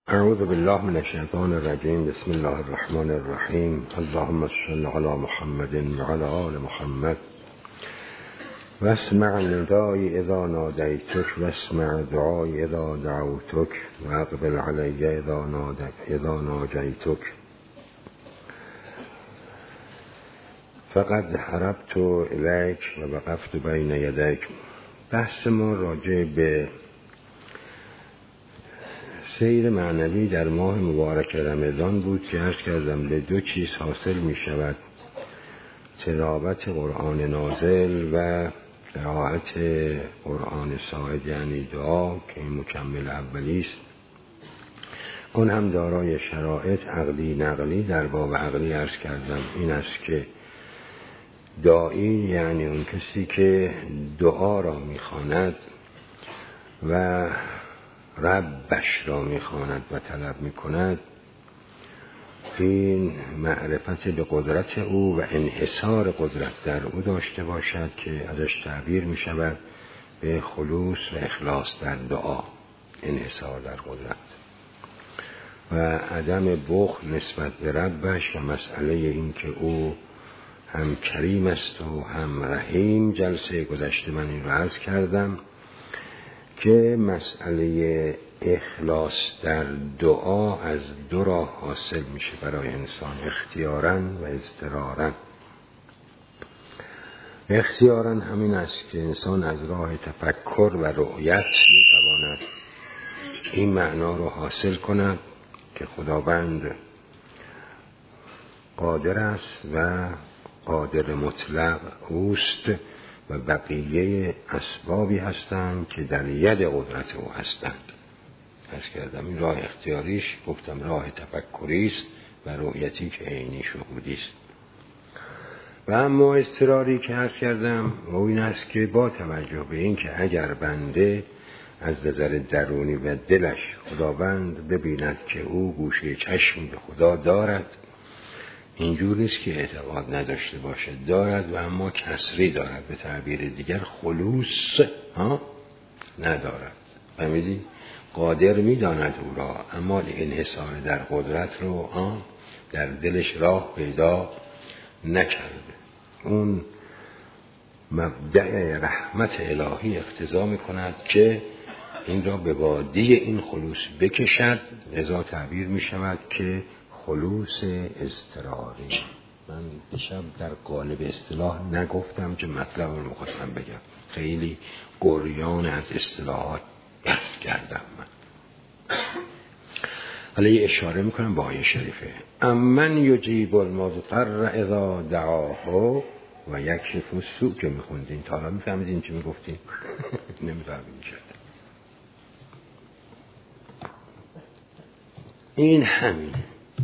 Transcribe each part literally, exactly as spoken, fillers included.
اعوذ بالله من الشیطان الرجیم. بسم الله الرحمن الرحیم. اللهم صل علی محمد و علی آل محمد واسمع ندایی اذا نادیتک واسمع دعایی اذا دعوتک و اقبل علی اذا نادک اذا ناجیتک. فقد هربت الیک و وقفت بین یدیک. بحث ما راجع به سیر معنوی در ماه مبارک رمضان بود که عرض کردم به دو چیز حاصل می شود: تلاوت قرآن نازل و قرائت قرآن ساعد، یعنی دعا که این مکمل اولی است. اون هم دارای شرایط عقلی نقلی. در باب عقلی عرض کردم این است که داعی یعنی اون کسی که دعا را می خواند و ربش را میخواند و طلب میکند، این معرفت به قدرت او و انحصار قدرت در او داشته باشد که ازش تعبیر میشود به خلوص و اخلاص در دعا، انحصار در قدرت و عدم بخل نسبت به ربش و مسئله این که او هم کریم است و هم رحیم. جلسه گذشته من این رو عرض کردم که مسئله اخلاص در دعا از دو راه حاصل میشه برای انسان: اختیاراً و اضطراراً. اختیاراً همین است که انسان از راه تفکر و رؤیت میتواند این معنا رو حاصل کند که خداوند قادر است و قادر مطلق اوست و بقیه اسبابی هستند که در ید قدرت او هستند. عرض کردم این راه اختیاریش گفتم راه تفکری است و رؤیتی که عینی شهودی است. و اما اضطراری که عرض کردم و این است که با توجه به این که اگر بنده از نظر درونی و دلش خداوند ببیند که او گوشه چشم به خدا دارد، اینجور نیست که اعتقاد نداشته باشد، دارد و اما کسری دارد، به تعبیر دیگر خلوص ها ندارد. فهمیدی؟ قادر میداند او را، اما انحصار در قدرت رو ها در دلش راه پیدا نکرده. اون مبدأ رحمت الهی اقتضا میکند که این را به وادی این خلوص بکشد، لذا تعبیر میشود که خلوص اضطراری. من دیشب در قالب اصطلاح نگفتم که مطلب رو میخواستم بگم، خیلی گریان از اصطلاحات بحث کردم. من حالا اشاره میکنم به آیه شریفه: امن یجیب المضطر اذا دعاه و یکشف السوء. که میخوندین تا حالا میفهمیدین چی میگفتین؟ نمیفهمیدین شد. این همینه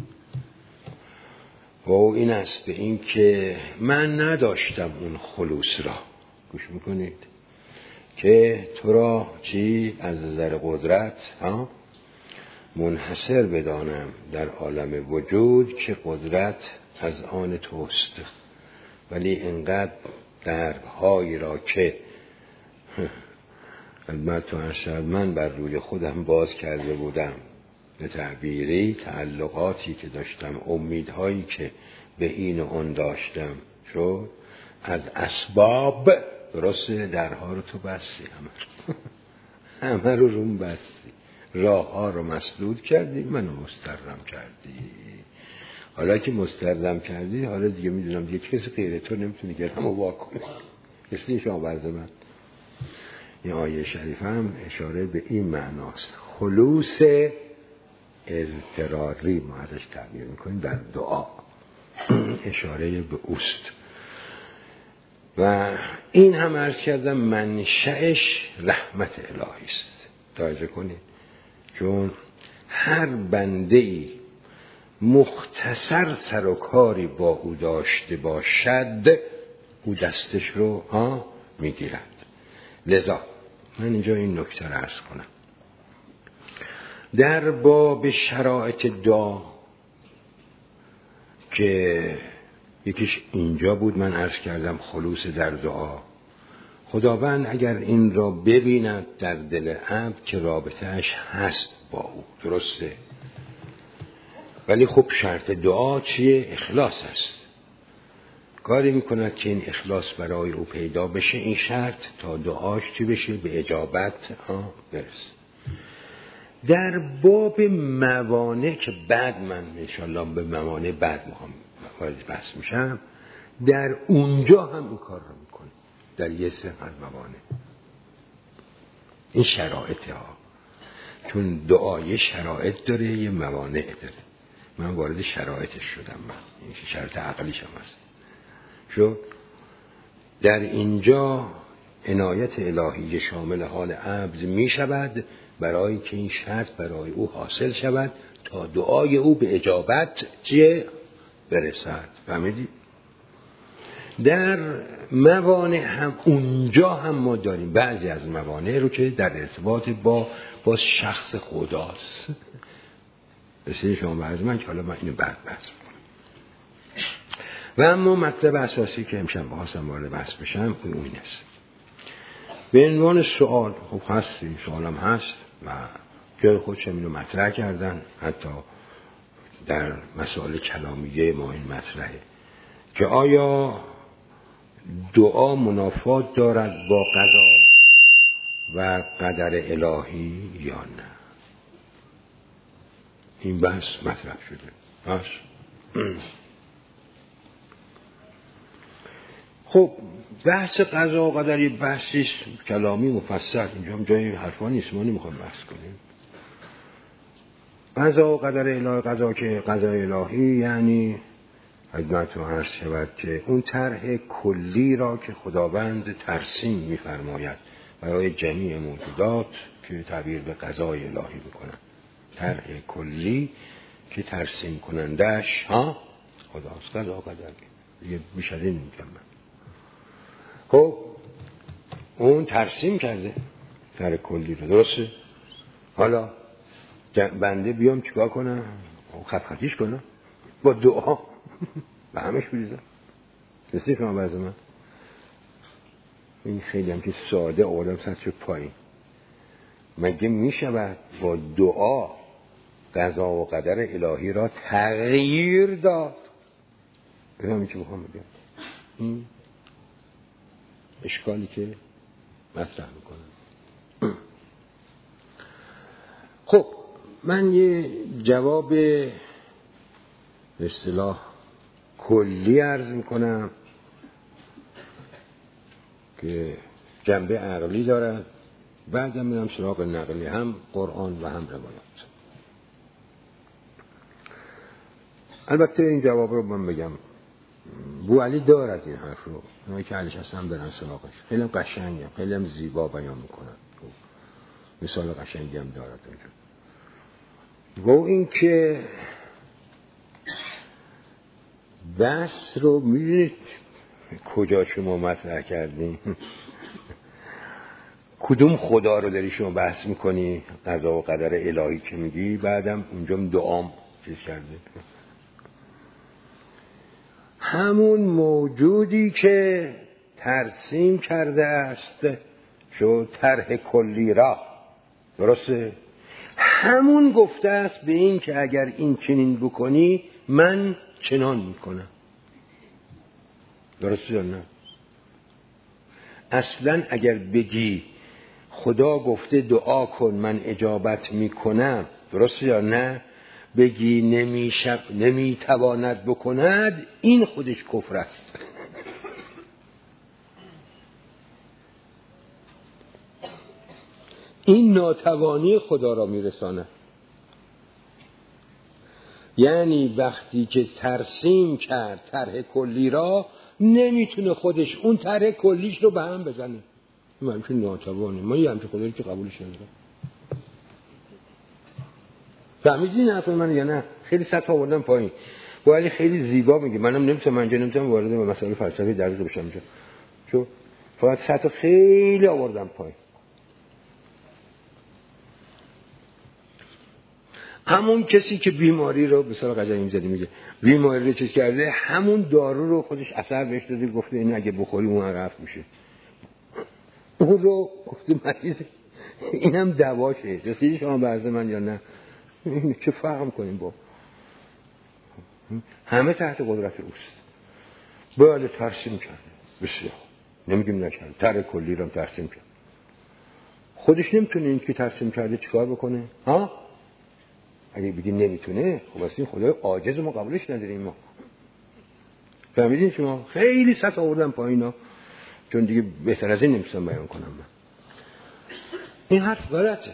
و این است به این که من نداشتم اون خلوص را. گوش میکنید که تو را چی از نظر قدرت ها منحصر بدانم در عالم وجود که قدرت از آن توست، ولی انقدر دربهایی را که خدمت ارشد من بر روی خودم باز کرده بودم، به تعبیری تعلقاتی که داشتم، امیدهایی که به این و اون داشتم، شد از اسباب درسته درها رو تو بستی، همه همه رو روم بستی، راه ها رو مسدود کردی، منو مسترم کردی. حالا که مسترم کردی، حالا دیگه میدونم دیگه کسی غیر تو نمیتونی گرم و واکنه. کسی نیست آورز من. این آیه شریف هم اشاره به این معناست: خلوص اضطراری ما ازش تعبیر میکنیم در دعا، اشاره به اوست. و این هم عرض کردم منشأش رحمت الهی است. توجه کنید، چون هر بنده‌ای مختصر سر و کاری با او داشته باشد، او دستش رو ها میگیرد. لذا من اینجا این نکته رو عرض کنم در باب شرایط دعا که یکیش اینجا بود. من عرض کردم خلوص در دعا. خداوند اگر این را ببیند در دل عبد که رابطهش هست با او، درسته، ولی خب شرط دعا چیه؟ اخلاص است. کاری میکند که این اخلاص برای او پیدا بشه، این شرط تا دعاش چی بشه؟ به اجابت ها برسه. در باب موانع که بعد من انشالله به موانع بعد میخوام وارد بحث میشم، در اونجا هم این کار رو میکنه، در یه سه از موانع این شرایط ها، چون دعای شرایط داره یه موانع داره. من وارد شرایطش شدم، من این شرط عقلیش هم هست. شو در اینجا عنایت الهی شامل حال عبد می شود برای که این شرط برای او حاصل شود تا دعای او به اجابت چیه؟ برسد. فهمیدی؟ در موانع هم اونجا هم ما داریم بعضی از موانع رو که در ارتباط با با شخص خداست. بسیاری شما بعض من که حالا من اینو بعد بحث میکنم. و اما مطلب اساسی که امشب بحثم وارد بحث بشم اون این است. به عنوان سوال، خب هست، این سوال هم هست و جای خودشم اینو مطرح کردن، حتی در مسائل کلامیه ما این مطرحه که آیا دعا منافات دارد با قضا و قدر الهی یا نه؟ این بحث مطرح شده. بس خب بحث قضا و قدر یه بحثی کلامی مفصل، اینجا هم جای حرفا نیست، ما نمیخوایم بحث کنیم. قضا و قدر الهی، قضا که قضای الهی یعنی خدمتتون عرض شود که اون طرح کلی را که خداوند ترسیم می‌فرماید برای جمیع موجودات که تعبیر به قضای الهی میکنن، طرح کلی که ترسیم کنندش ها خداست. قضا و قدر دیگه بیش از این میگم من. خب اون ترسیم کرده طرح کلی رو، درسته؟ حالا بنده بیام چیکار کنم؟ خط خطیش کنم با دعا به همش بریزم. نسی کنم برز من این خیلی هم که ساده آدم سطح شد پایین. مگه می شود با دعا قضا و قدر الهی را تغییر داد؟ به همین چی بخوام بگم، این اشکالی که مطرح میکنم. خب من یه جواب به اصطلاح کلی عرض میکنم که جنبه عقلی دارد، بعدم میرم سراغ نقلی، هم قرآن و هم روایات. البته این جواب رو من بگم بوعلی دارد این حرف رو، اونایی که علیش هستن برن سراغش، خیلی هم قشنگه، خیلی هم زیبا بیان میکنن، مثال قشنگی هم دارد اونجا. و این که بحث رو میدونید کجا شما مطرح کردین؟ کدوم خدا رو داری شما بحث میکنی؟ قضا و قدر الهی که میگی، بعدم اونجا دعام چیز کرده، همون موجودی که ترسیم کرده است شو طرح کلی را، درسته؟ همون گفته است به این که اگر این چنین بکنی من چنان میکنم، درسته یا نه؟ اصلا اگر بگی خدا گفته دعا کن من اجابت میکنم، درسته یا نه؟ بگی نمیشب نمیتواند بکند، این خودش کفر است. این ناتوانی خدا را میرساند. یعنی وقتی که ترسیم کرد طرح کلی را، نمیتونه خودش اون طرح کلیش رو به هم بزنه. ما همچون ناتوانی، ما یه همچون خدایی که قبولش ندارم. فهمیدین حرف من یا نه؟ خیلی سطح آوردم پایین، ولی خیلی زیبا میگه. منم نمیتونم منجا نمیتونم وارد مسائل فلسفی دقیق بشم اینجا، چون فقط سطح خیلی آوردم پایین. همون کسی که بیماری رو به صورت قضایی میزدی میگه بیماری رو چیز کرده، همون دارو رو خودش اثر بهش داده، گفته این اگه بخوری اون رفت میشه. اون رو گفته مریض، اینم دواشه. رسیدی شما برز من یا نه؟ چه فرق می‌کنیم با همه تحت قدرت اوست. بله ترسیم کرده، بسیار نمیگیم نکرده، تر کلی رو ترسیم کرده. خودش نمیتونه این که ترسیم کرده چیکار بکنه؟ ها؟ اگه بگیم نمیتونه، خب اصلا خدای عاجز ما قبولش نداریم ما. فهمیدین شما؟ خیلی سطح آوردن پایینا، چون دیگه بهتر از این نمیتونم بیان کنم من. این حرف غلطه.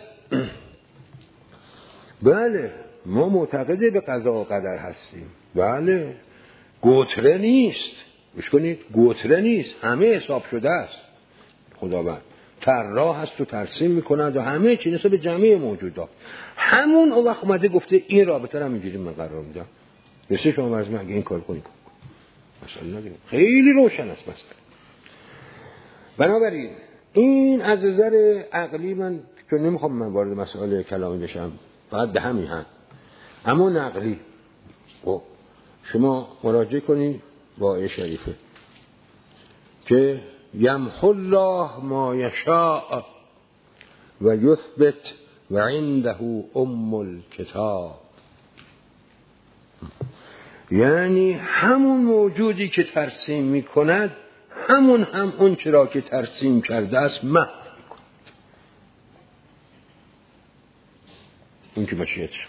بله ما معتقد به قضا و قدر هستیم. بله گوتره نیست، گوش کنید، گوتره نیست، همه حساب شده است. خداوند طراح هست و ترسیم میکند و همه چی نسبت به جمعی موجودات. همون اون وقت اومده گفته این رابطه رو اینجوری من قرار میدم. بسیار شما مرز من اگه این کار کنی کن مثلا نداریم. خیلی روشن است مثلا. بنابراین این از نظر عقلی من که نمیخوام من وارد مسائل کلامی بشم، فقط به همین هم، اما نقلی خب شما مراجعه کنید با آیه شریفه که یمحو الله ما یشاء و یثبت و عنده ام الکتاب. یعنی همون موجودی که ترسیم میکند همون هم اون چرا که ترسیم کرده است محو میکند. این که مشیتش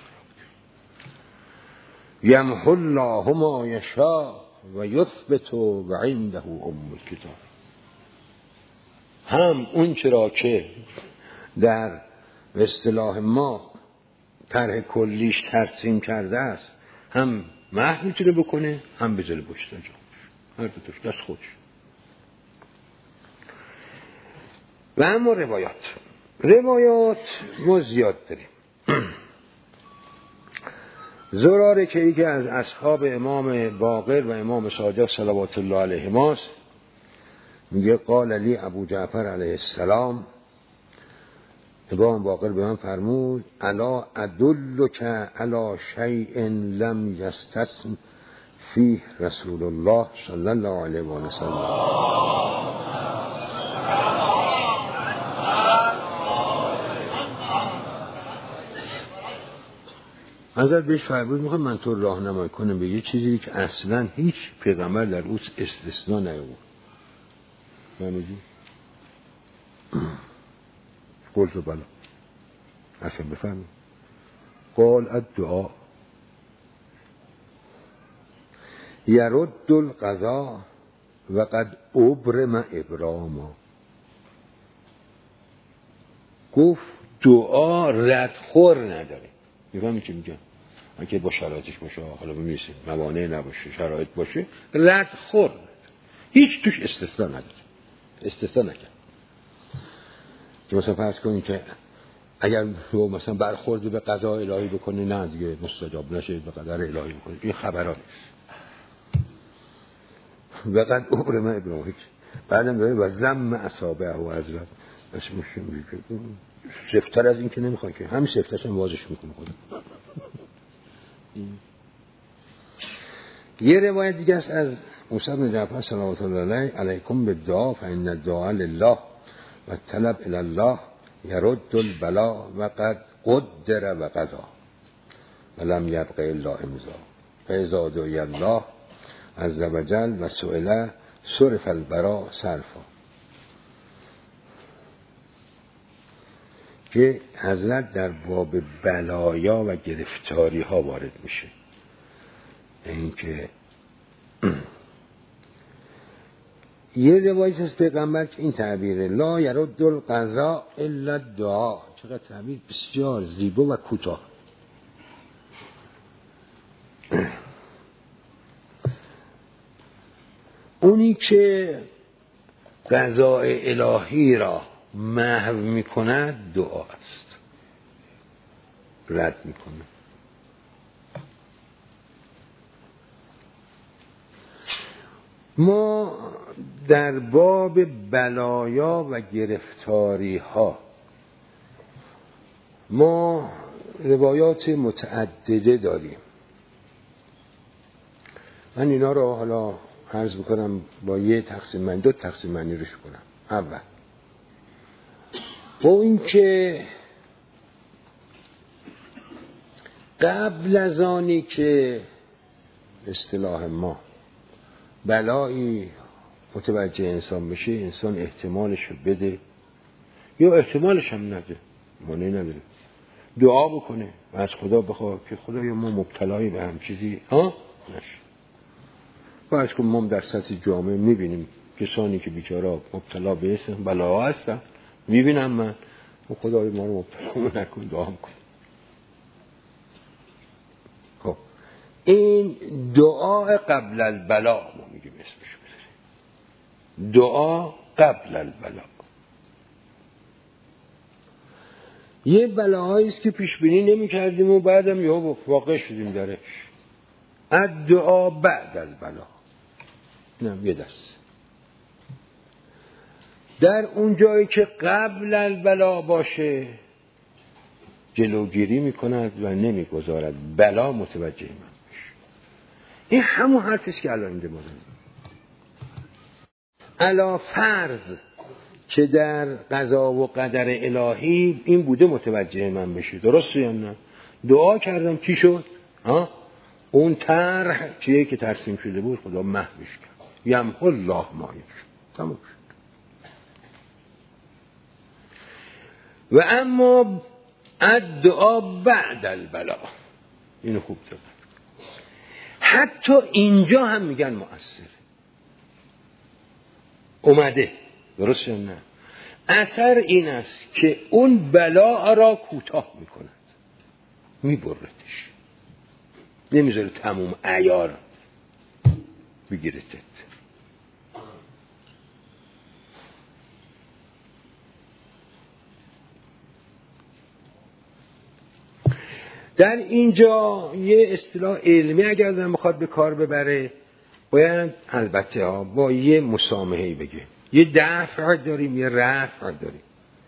یمحو الله ما یشاء و یثبت و عنده ام الکتاب. هم اون چرا که در اصطلاح ما طرح کلیش ترسیم کرده است هم محو میتونه بکنه، هم بذاره پشت جا، هر دو تاش دست خودش. و اما روایات روایات ما زیاد داریم. زراره که یکی از اصحاب امام باقر و امام صادق صلوات الله علیهما است، میگه قال علی ابو جعفر علیه السلام، امام باقر به من فرمود الا ادلک علی شیء لم یستثن فیه رسول الله صلی الله علیه و سلم. حضرت بهش فرمود میخوام من تو راهنمایی کنم به یه چیزی که اصلا هیچ پیغمبر در اون استثناء نیاورد. فهمیدی؟ قلت بلا اصلا بفهمید. قال الدعاء یرد القضاء و قد ابرم ابراما. گفت دعا ردخور نداره. میفهمی چی میگم؟ اگه با شرایطش باشه، حالا بمیرسیم موانع نباشه، شرایط باشه، ردخور نداره، هیچ توش استثناء نداره، استثناء نکن. که مثلا فرض کنید که اگر تو مثلا برخورد به قضا الهی بکنی نه دیگه مستجاب نشه، به قدر الهی بکنی، این خبران نیست. وقت ابرم ابراهیم بعدم داره و ضم اصابعه و حضرت اسمش میگه سفتر از این که نمیخواد که همین سفترش هم واضحش میکنه خدا. یه روایت دیگه است از موسی بن جعفر صلوات الله علیه علیکم بالدعاء فان الدعاء لله و طلب الی الله یرد البلا و قد قدر و قضا ولم یبق الا امضا فاذا دعی الله عز وجل و سئل صرف البرا صرفا. که حضرت در باب بلایا و گرفتاری ها وارد میشه. این که یه روایت از پیغمبر که این تعبیره لا یرد القضاء الا الدعاء، چقدر تعبیر بسیار زیبا و کوتاه. اونی که قضاء الهی را محو میکند دعا است، رد میکنه. ما در باب بلایا و گرفتاری ها ما روایات متعدده داریم. من اینا رو حالا عرض میکنم با یه تقسیم بندی، دو تقسیم بندی روش کنم. اول و این که قبل از آنی که اصطلاح ما بلایی متوجه انسان بشه، انسان احتمالش رو بده یا احتمالش هم نده، مانعی نداره، دعا بکنه و از خدا بخواد که خدایا ما مبتلایی به هم چیزی ها نشه. و از که ما در سطح جامعه میبینیم کسانی که بیچاره مبتلا به اسم بلا هستن، میبینم من و خدای ما رو مبتلا نکن، دعا کن. خب این دعا قبل البلا ما میگیم اسمش بذاریم، دعا قبل البلا. یه بلاهایی است که پیش بینی نمی‌کردیم و بعدم یهو واقع شدیم درش. الدعا بعد البلا، اینم یه دست. در اون جایی که قبل البلا باشه جلوگیری میکند و نمیگذارد بلا متوجه من بشه. این همون حرفی است که الان اینجا ما داریم. علی فرض که در قضا و قدر الهی این بوده متوجه من بشه، درسته یا نه؟ دعا کردم چی شد؟ ها؟ اون طرح چیه که ترسیم شده بود خدا محوش کرد. یمحو الله ما یشاء. تمام شد. و اما الدعا بعد البلا، اینو خوب دقت. حتی اینجا هم میگن مؤثر اومده، درست یا نه؟ اثر این است که اون بلا را کوتاه میکند، میبردش، نمیذاره تموم عیار بگیرتت. در اینجا یه اصطلاح علمی اگر دارم بخواد به کار ببره باید البته ها با یه مسامحه‌ای بگه. یه دفع داریم یه رفع داریم.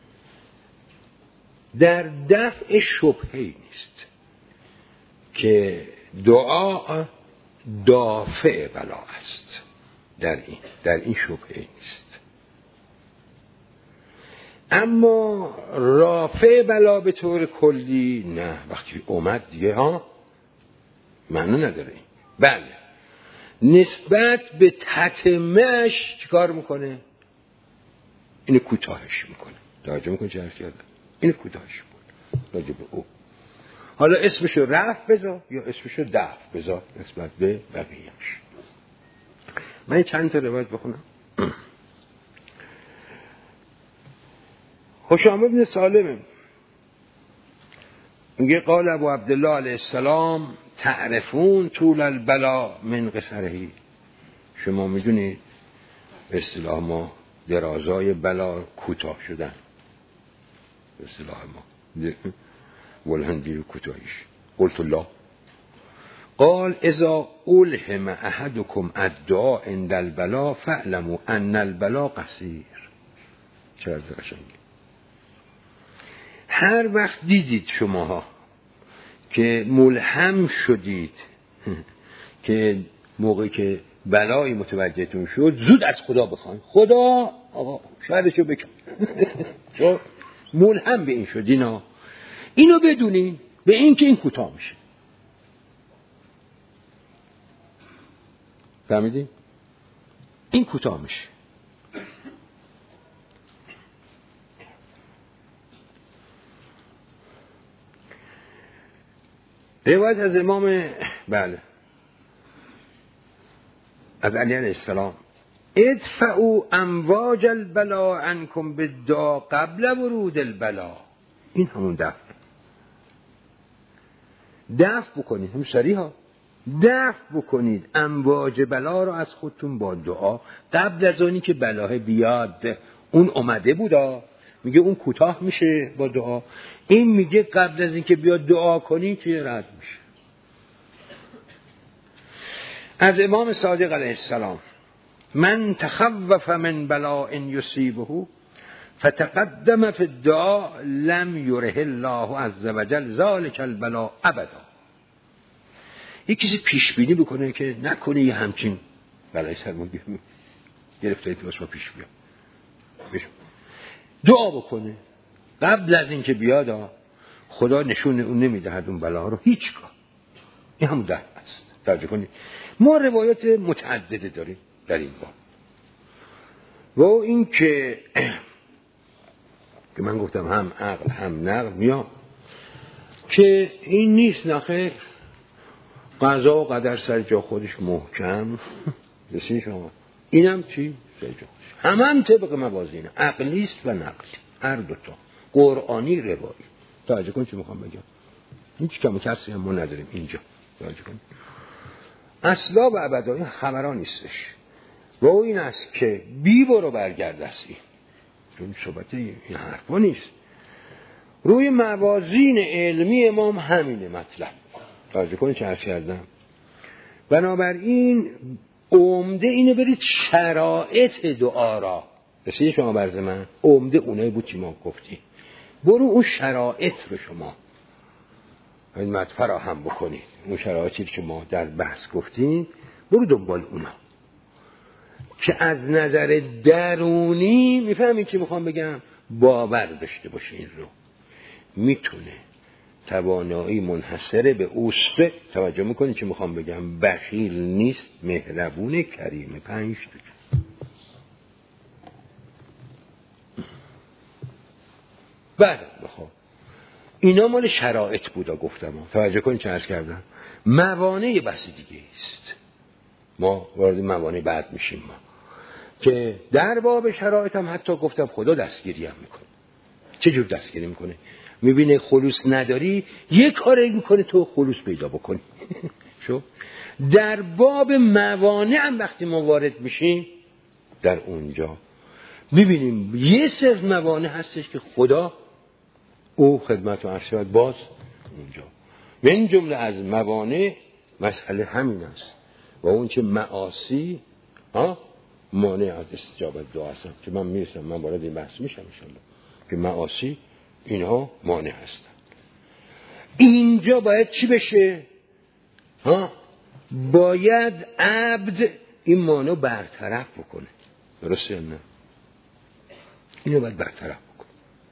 در دفع شبهه‌ای نیست که دعا دافع بلا است، در این در این شبهه‌ای نیست. اما رافع بلا به طور کلی نه، وقتی اومد دیگه ها معنی نداره. بله نسبت به تتمه‌اش چیکار میکنه؟ اینو کوتاهش میکنه. توجه میکنه چه حرف کردم؟ اینو کوتاهش میکنه راجع به او. حالا اسمشو رفع بذار یا اسمشو دفع بذار نسبت به بقیه‌اش. من چند تا روایت بخونم. هشام ابن سالم میگه قال ابو عبدالله علیه السلام تعرفون طول البلا من قصرهی. شما میدونید به اصطلاح ما درازای بلا کوتاه شدن، به اصطلاح ما ولهندی کوتاهیش. قلت الله قال اذا الهم احدكم الدعاء عند البلا فاعلموا ان البلا قصير. چقدر قشنگه. هر وقت دیدید شماها که ملهم شدید که موقعی که بلایی متوجهتون شد زود از خدا بخواید خدا آقا شرشو بکن چون ملهم به این شدین ها. اینو بدونین به این که این کوتاه میشه. فهمیدین؟ این کوتاه میشه. روایت از امام بله از علی علیه السلام ادفعوا امواج البلا عنکم بالدعاء قبل ورود البلا. این همون دفع دفع بکنید، هم سریع ها دفع بکنید امواج بلا رو از خودتون با دعا قبل از اونی که بلاه بیاد. اون اومده بودا میگه اون کوتاه میشه با دعا، این میگه قبل از اینکه بیاد دعا کنی که رد میشه. از امام صادق علیه السلام من تخوف من بلاء یصیبه فتقدم فی الدعاء لم یره الله عز وجل ذلک البلاء ابدا. یک کسی پیش بینی بکنه که نکنه یه همچین بلای سرمون گرفته باشه پیش بیاد، دعا بکنه قبل از اینکه بیاد خدا نشون اون نمیدهد اون بلا رو هیچگاه. این همون در است. توجه کنید ما روایات متعدده داریم در این باب و این که که من گفتم هم عقل هم نقل میاد که این نیست نخیر قضا و قدر سر جا خودش محکم بسید شما اینم چی؟ سر جا خودش هم هم طبق موازین عقلیست و نقلی هر دوتا قرآنی روایی. توجه کن چی میخوام بگم هیچ کم کسی هم ما نداریم اینجا. توجه کن اصلا و ابدا خبران نیستش و این است که بی برو برگرد است این چون صحبت این حرفا نیست. روی موازین علمی امام همینه مطلب. توجه کنید چه عرض کردم. بنابراین عمده اینه برید شرایط دعا را رسید شما برز من عمده اونایی بود که ما گفتیم برو اون شرایط رو شما این مد فراهم بکنید اون شرایطی که ما در بحث گفتیم برو دنبال اونا که از نظر درونی میفهمید چی میخوام بگم باور داشته باشه این رو میتونه توانایی منحصره به اوست. توجه میکنید چی میخوام بگم بخیل نیست مهربون کریم پنج تو بعد بخواه اینا مال شرایط بودا گفتم توجه کنید چه عرض کردم. موانع بحث دیگه است ما وارد موانع بعد میشیم ما که در باب شرایط هم حتی گفتم خدا دستگیری هم میکنه. چه جور دستگیری میکنه؟ میبینه خلوص نداری یه کاری میکنه تو خلوص پیدا بکنی. شو در باب موانع هم وقتی ما وارد میشیم در اونجا میبینیم یه سری موانع هستش که خدا او خدمت و ارشاد باز اونجا من جمله از موانع مسئله همین است و اون چه معاصی ها مانع از استجابت دعا هستن که من میرسم من وارد این بحث میشم انشالله که معاصی اینها مانع هستن. اینجا باید چی بشه؟ ها باید عبد این مانع برطرف بکنه. درسته یا نه؟ اینو باید برطرف بکنه.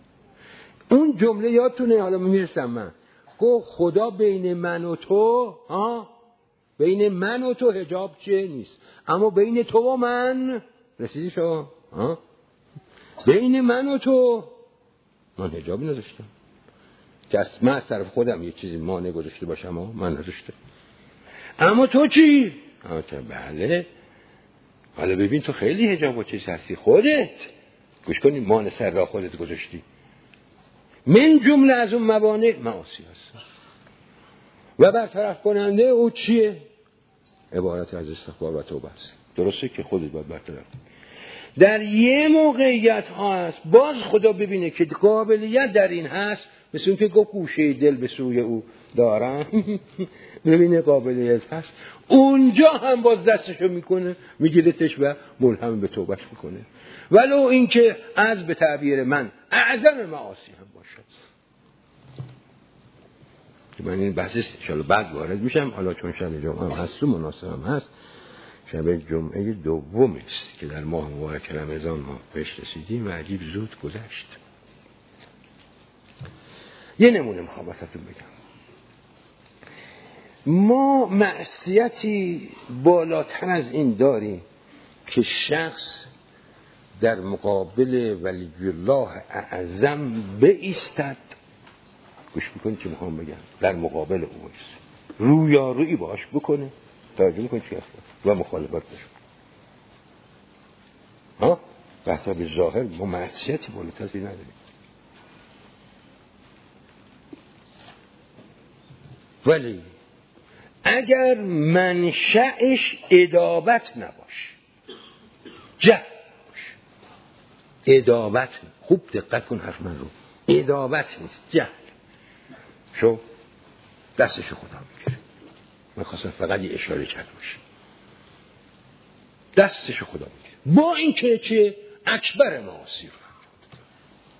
اون جمله یادتونه حالا میرسم من گفت خدا بین من و تو ها بین من و تو حجاب چیه نیست اما بین تو و من رسیدی شما ها بین من و تو من حجابی نداشتم که از من از طرف خودم یه چیزی مانع گذاشته باشم ها من نداشتم اما تو چی؟ اما تو بله حالا ببین تو خیلی حجاب و چیز هستی خودت گوش کنی مانع سر را خودت گذاشتی. من جمله از اون موانع معاصی هست و برطرف کننده او چیه؟ عبارت از استغفار و توبه است. درسته که خودت باید برطرف در یه موقعیت ها هست باز خدا ببینه که قابلیت در این هست مثل اون که گفت گوشه دل به سوی او دارم ببینه قابلیت هست اونجا هم باز دستشو میکنه میگیرتش و ملهم به توبهش میکنه ولو این که از به تعبیر من اعظم معاصی هم باشد که من این بحث انشاءالله بعد وارد میشم. حالا چون شب جمعه هم هست و مناسب هم هست شب جمعه دوم است که در ماه مبارک رمضان ما بهش رسیدیم و عجیب زود گذشت. یه نمونه میخوام واسهتون بگم. ما معصیتی بالاتر از این داریم که شخص در مقابل ولی الله اعظم بایستد. گوش میکنی چی میخوام بگم در مقابل او است رویارویی باش بکنه توجه میکنی چی هست و مخالفت بشه ها به حساب ظاهر ما معصیتی بالاتر از این نداریم ولی اگر منشأش ادابت نباشه جهل باشه ادابت خوب دقت کن حرف من رو ادابت نیست جهل شو دستش خدا میگیره. من خواستم فقط یه اشاره کرده باشه دستش خدا میگیره با این که چه اکبر معاصی رو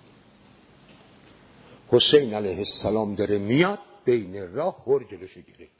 حسین علیه السلام داره میاد بین راه هر جلوش گیره